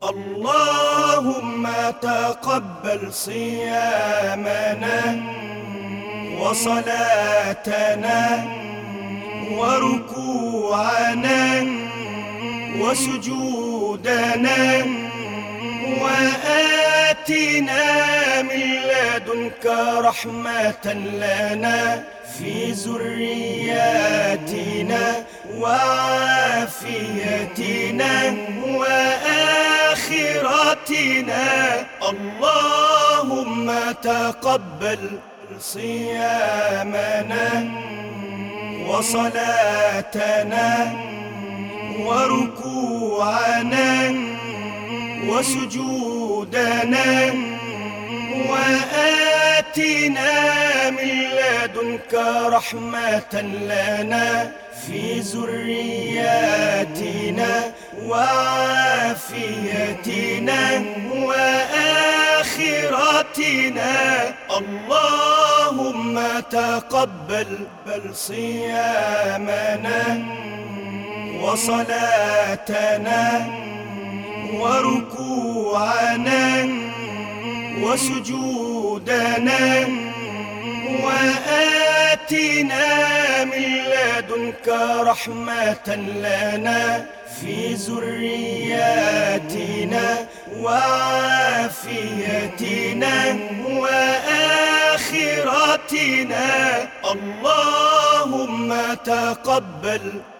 اللهم تقبل صيامنا وصلاتنا وركوعنا وسجودنا، وآتنا من لدنك رحمة لنا في ذرياتنا وعافيتنا وآخرتنا. اللهم تقبل صيامنا وصلاتنا وركوعنا وسجودنا، وآتنا من لدنك رحمة لنا في ذرياتنا وعافيتنا وآخرتنا. اللهم تقبل صيامنا وصلاتنا وركوعنا وسجودنا، وآتنا من لدنك رحمة لنا في ذرياتنا وعافيتنا وآخرتنا. اللهم تقبل